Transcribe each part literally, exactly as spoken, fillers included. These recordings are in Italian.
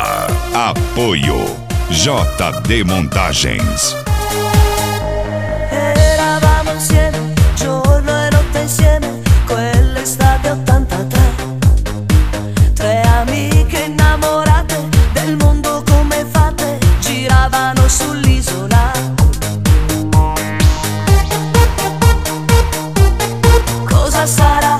Lima. Apoio J D Montagens. Eravamo insieme, giorno e notte insieme, quell'estate ottantatré. Tre amiche innamorate del mondo come fate, giravano sull'isola. Cosa sarà?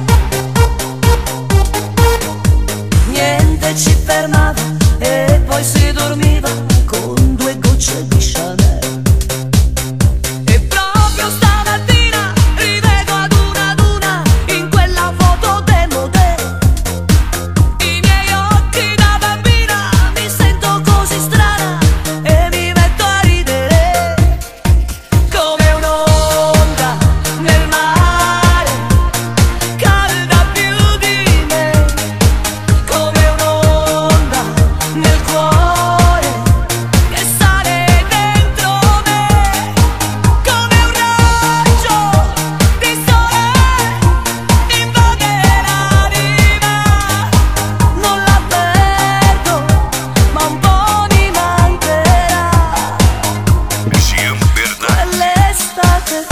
Niente ci fermava e poi si dormiva con due gocce di Chanel. E proprio stamattina rivedo ad una ad una in quella foto demodè. I miei occhi da bambina, mi sento così strana e mi metto a ridere come un'onda nel mare, calda più di me, come un'onda nel cuore che sale dentro me, come un raggio di sole invade l'anima. Non la perdo, ma un po' mi mancherà Jean Bernard. quell'estate.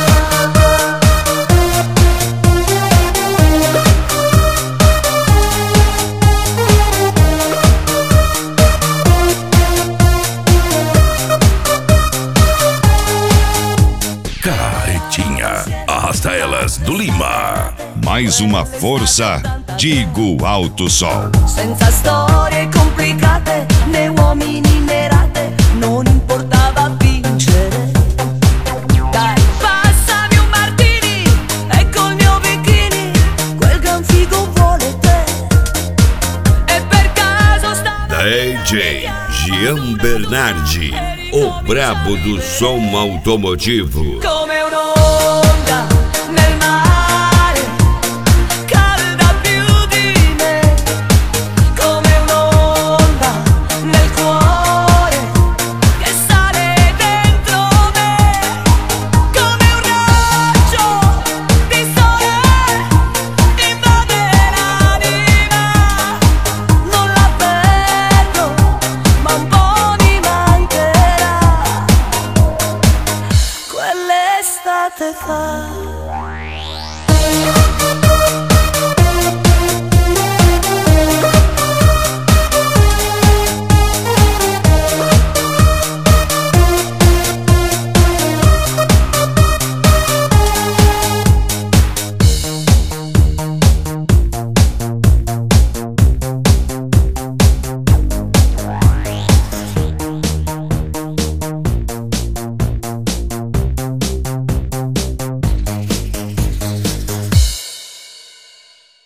Caretinha, arrasta elas do Lima. Mais uma força de Alto Sol. Senza storie complicate né uomini né rate, non importava vincere. Dai, passami un martini e col mio bikini quel gran figo vuole te. E per caso stava D J Jean Bernardi, o brabo do som automotivo. con